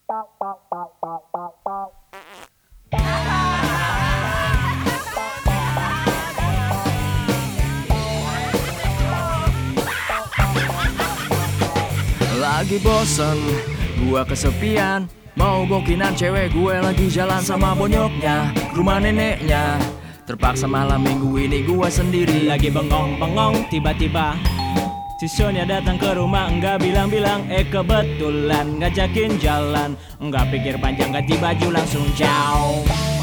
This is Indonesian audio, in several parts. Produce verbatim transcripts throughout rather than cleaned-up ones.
Lagi bosen, gua kesepian. Mau bokinan cewek gue lagi jalan sama bonyoknya, rumah neneknya. Terpaksa malam minggu ini gua sendiri. Lagi bengong-bengong tiba-tiba si Sonia datang ke rumah, enggak bilang-bilang, eh kebetulan ngajakin jalan. Enggak pikir panjang, ganti baju langsung jauh.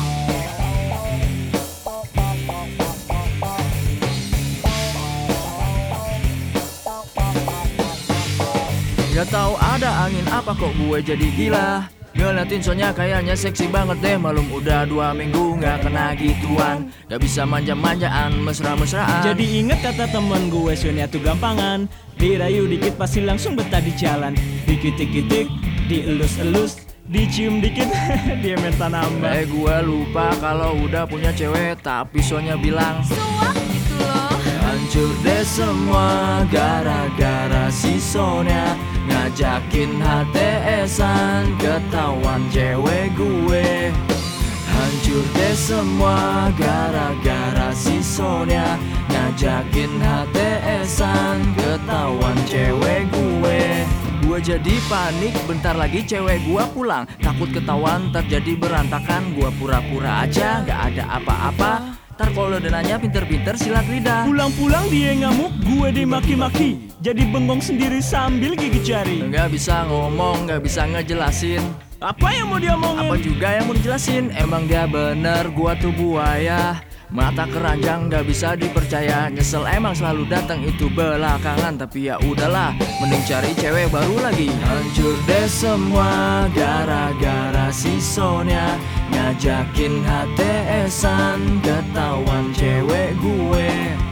Gak tahu ada angin apa kok gue jadi gila. Ngeliatin Sonya kayaknya seksi banget deh. Malum udah dua minggu gak kena gituan. Gak bisa manja-manjaan, mesra-mesraan. Jadi inget kata temen gue, Sonia tuh gampangan. Dirayu dikit pasti langsung betah di jalan. Dikit-dikit, dielus-elus, dicium dikit, dia minta nambah. Eh gue lupa kalau udah punya cewek, tapi Sonya bilang Suak gitu loh. hancur deh semua gara-gara si Sonya ngajakin H T S-an, ketahuan cewek gue. Hancur deh semua gara-gara si Sonya ngajakin H T S-an, ketahuan cewek gue. Gue jadi panik, bentar lagi cewek gua pulang. Takut ketahuan terjadi berantakan. Gua pura-pura aja gak ada apa-apa. Ntar kalau udah nanya pinter-pinter silat lidah. Pulang-pulang dia ngamuk, gue dimaki-maki. Jadi bengong sendiri sambil gigit jari. Gak bisa ngomong, gak bisa ngejelasin. Apa yang mau dia omongin? Apa juga yang mau dijelasin? Emang dia bener, gua tuh buaya. Mata keranjang gak bisa dipercaya. Nyesel emang selalu datang itu belakangan. Tapi ya udahlah, mending cari cewek baru lagi. Hancur deh semua gara-gara si Sonya ngajakin H T S-an, ketahuan cewek gue.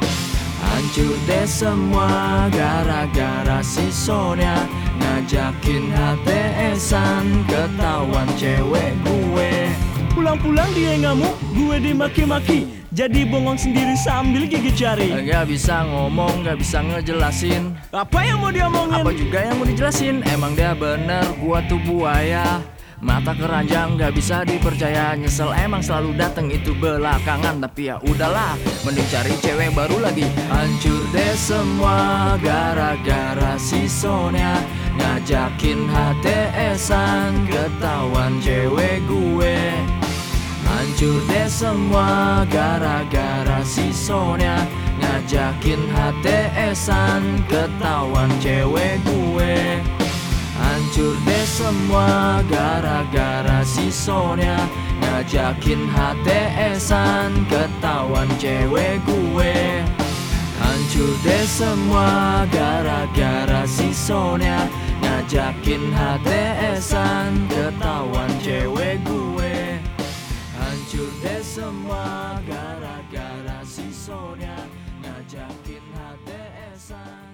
Hancur deh semua gara-gara si Sonya ngajakin H T S-an, ketahuan cewek gue. Pulang-pulang dia ngamuk, gue dimaki-maki. Jadi bengong sendiri sambil gigit jari. Gak bisa ngomong, gak bisa ngejelasin. Apa yang mau dia omongin? Apa juga yang mau dijelasin? Emang dia bener, gua tuh buaya. Mata keranjang gak bisa dipercaya. Nyesel emang selalu dateng itu belakangan. Tapi ya udahlah, mending cari cewek baru lagi. Hancur deh semua gara-gara si Sonya ngajakin H T S-an, ketahuan cewek gue. Hancur deh semua gara-gara si Sonya ngajakin H T S-an, ketahuan cewek gue. Hancur deh semua gara-gara si Sonya ngajakin H T S-an, ketahuan cewek gue. Hancur deh semua gara-gara si Sonya ngajakin H T S-an, ketahuan cewek gue. Hancur deh semua gara-gara si Sonya ngajakin H T S-an.